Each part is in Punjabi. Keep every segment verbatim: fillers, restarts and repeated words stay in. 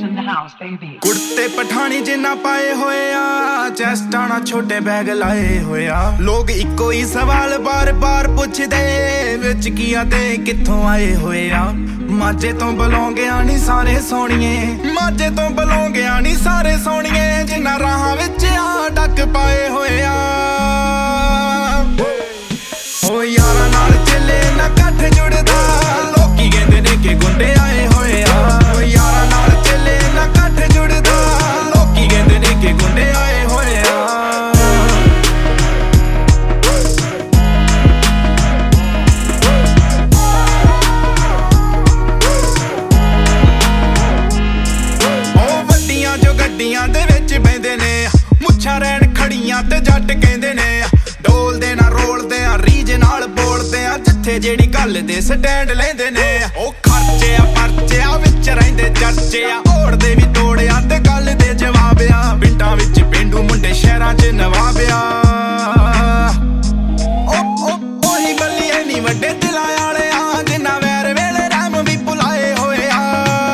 in the house, baby. ਕੁੜਤੇ ਪਠਾਣੀ ਜਿੰਨਾ ਪਾਏ ਹੋਏ ਆ, ਚੈਸਟਾਂ ਨਾਲ ਛੋਟੇ ਬੈਗ ਲਾਏ ਹੋਏ ਆ। ਲੋਕ ਇੱਕੋ ਹੀ ਸਵਾਲ ਬਾਰ-ਬਾਰ ਪੁੱਛਦੇ, ਵਿੱਚ ਕੀ ਆ ਤੇ ਕਿੱਥੋਂ ਆਏ ਹੋਏ ਆ। ਮਾਝੇ ਤੋਂ ਬਲੌਂਗਿਆ ਨੀ ਸਾਰੇ ਸੋਹਣੀਏ, ਮਾਝੇ ਤੋਂ ਬਲੌਂਗਿਆ ਨੀ ਸਾਰੇ ਸੋਹਣੀਏ, ਜਿੰਨਾ ਰਾਹਾਂ ਵਿੱਚ ਆ ਡੱਕ ਪਾਏ ਹੋਏ ਆ। ਓ ਯਾਰਾਂ ਨਾਲ ਚੱਲੇ ਨਾ ਇਕੱਠ ਜੁੜਦਾ, ਲੋਕੀ ਕਹਿੰਦੇ ਨੇ ਕਿ ਗੁੰਡੇ ਆਏ ਹੋਏ ਆ। ਓ ਯਾਰਾਂ ਨਾਲ ਚੱਲੇ ਨਾ ਇਕੱਠ ਜੁੜਦਾ, ਲੋਕੀ ਕਹਿੰਦੇ ਨੇ ਕਿ ਗੁੰਡੇ ਆਏ ਹੋਏ ਆ। ਓ ਵੱਡੀਆਂ ਜੋ ਗੱਡੀਆਂ ਦੇ ਵਿੱਚ ਬਹਿੰਦੇ ਨੇ, ਮੁੱਛਾਂ ਰਹਿਣ ਖੜੀਆਂ ਤੇ ਜੱਟ ਕਹਿੰਦੇ ਨੇ। ਡੋਲਦੇ ਨਾ ਰੋਲਦੇ ਆ, ਰੀਝ ਨਾਲ ਬੋਲਦੇ ਆ, ਜਿੱਥੇ ਜਿਹੜੀ ਗੱਲ ਦੇ ਸਟੈਂਡ ਲੈਂਦੇ ਨੇ। ਉਹ ਖਰਚੇ ਆ ਪਰਚੇ ਆ ਵਿੱਚ ਰਹਿੰਦੇ ਚਰਚੇ ਆ, ਓੜਦੇ ਵੀ ਤੋੜਿਆ ਤੇ ਗੱਲ ਦੇ ਜਵਾਬ ਆ। ਪਿੰਡਾਂ ਵਿੱਚ ਪੇਂਡੂ ਮੁੰਡੇ ਸ਼ਹਿਰਾਂ 'ਚ ਨਵਾਬ ਆ। ਓ ਓ ਉਹੀ ਬੱਲੀਏ ਨੀ ਵੱਡੇ ਦਿਲਾਂ ਵਾਲੇ ਆ, ਜਿੰਨਾ ਵੈਰ ਵੇਲੇ ਰਾਮ ਵੀ ਭੁਲਾਏ ਹੋਏ ਆ।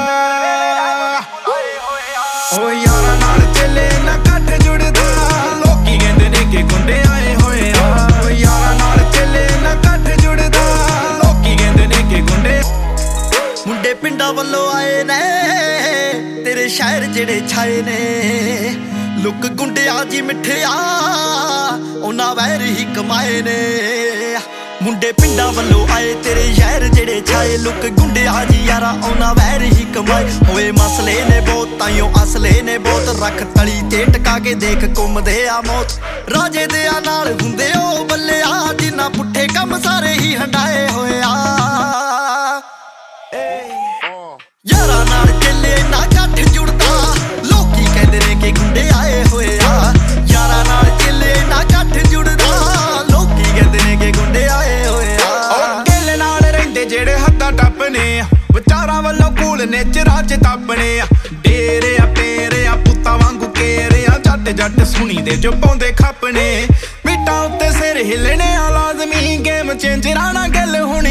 ਓ ਯਾਰਾਂ ਨਾਲ ਚੱਲੇ ਨਾ ਇਕੱਠ ਜੁੜਦਾ, ਲੋਕੀ ਕਹਿੰਦੇ ਨੇ ਕਿ ਗੁੰਡੇ ਆਏ ਹੋਏ ਆ। ਓ ਯਾਰਾਂ ਨਾਲ ਚੱਲੇ ਨਾ ਇਕੱਠ ਜੁੜਦਾ, ਲੋਕੀ ਕਹਿੰਦੇ ਨੇ ਕਿ ਗੁੰਡੇ। ਮੁੰਡੇ ਪਿੰਡਾਂ ਵੱਲੋਂ ਆਏ ਨੇ ਤੇਰੇ ਸ਼ਹਿਰ ਜਿਹੜੇ ਛਾਏ ਨੇ, ਲੁੱਕ ਗੁੰਡਿਆਂ ਜੀ ਮਿੱਠਿਆ ਉਹਨਾਂ ਵੈਰ ਹੀ ਕਮਾਏ ਨੇ। ਮੁੰਡੇ ਪਿੰਡਾਂ ਵੱਲੋਂ ਆਏ ਤੇਰੇ ਸ਼ਹਿਰ ਜਿਹੜੇ ਛਾਏ, ਲੁੱਕ ਗੁੰਡਿਆਂ ਜੀ ਯਾਰਾ ਉਹਨਾਂ ਵੈਰ ਹੀ ਕਮਾਏ। ਹੋਏ ਮਸਲੇ ਨੇ ਬਹੁਤ ਤਾਈਓ ਅਸਲੇ ਨੇ ਬਹੁਤ, ਰੱਖ ਤਲੀ ਤੇ ਟਕਾ ਕੇ ਦੇਖ ਘੁੰਮਦੇ ਆ ਮੌਤ। ਰਾਜੇ ਦੇ ਆ ਨਾਲ ਹੁੰਦੇ ਉਹ ਬੱਲਿਆ, ਜਿੰਨਾ ਪੁੱਠੇ ਕੰਮ ਸਾਰੇ ਹੀ ਹੰਡਾਏ ਹੋਏ ਆ। ਯਾਰਾਂ ਨਾਲ ਚੱਲੇ ਨਾ ਇਕੱਠ ਜੁੜਦਾ, ਲੋਕੀ ਕਹਿੰਦੇ ਨੇ ਕਿ ਗੁੰਡੇ ਆਏ ਹੋਏ ਆ। ਯਾਰਾਂ ਨਾਲ ਚੱਲੇ ਨਾ ਇਕੱਠ ਜੁੜਦਾ, ਲੋਕੀ ਕਹਿੰਦੇ ਨੇ ਕਿ ਗੁੰਡੇ ਆਏ ਹੋਏ ਆ। ਉਹ ਗਿੱਲ ਨਾਲ ਰਹਿੰਦੇ ਜਿਹੜੇ ਹੱਦਾਂ ਟੱਪਨੇ ਆ, ਵਿਚਾਰਾਂ ਵੱਲੋਂ ਕੂਲ ਨੇ ਚਿਰਾਂ 'ਚ ਤਾਪਣੇ ਆ। ਡੇਰੇ ਆ ਪੇਰੇ ਆ ਪੁੱਤਾਂ ਵਾਂਗੂ ਕੇਰੇ ਆ, ਜੱਟ ਜੱਟ ਸੁਣੀ ਦੇ ਜੋ ਪਾਉਂਦੇ ਖਾਪਣੇ। ਮਿੱਟਾਂ ਉੱਤੇ ਸਿਰ ਹਿੱਲਣੇ ਆ ਲਾਜ਼ਮੀ, ਗੇਮ ਚੇਂਜਰਾਂ ਨਾਲ ਗੱਲ ਹੁਣ